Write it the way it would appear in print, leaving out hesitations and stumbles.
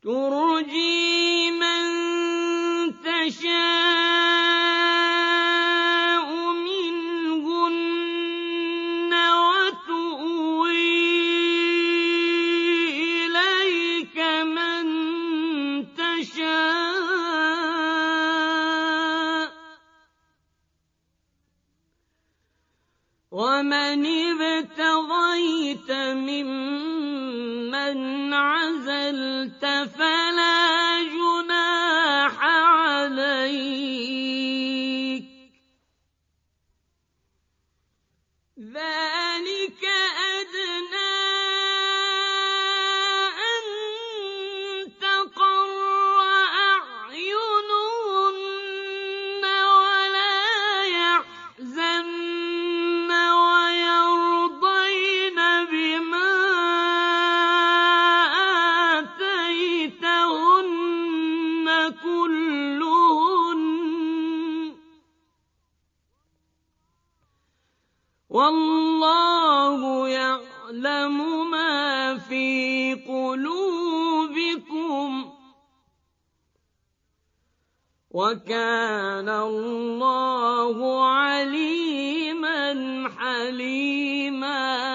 تُرْجِي مَن تَشَاءُ مِنْهُنَّ وَتُؤْوِي إِلَيْكَ مَن تَشَاءُ ۖ وَمَنِ ابْتَغَيْتَ مِمَّنْ عَزَلْتَ فَلَا جُنَاحَ عَلَيْكَ ۚ ذَٰلِكَ أَدْنَىٰ أَن تَقَرَّ أَعْيُنُهُنَّ وَلَا يَحْزَنَّ وَيَرْضَيْنَ بِمَا آتَيْتَهُنَّ كُلُّهُنَّ ۚ وَاللَّهُ يَعْلَمُ مَا فِي قُلُوبِكُمْ ۚ وَكَانَ اللَّهُ عَلِيمًا حَلِيمًا.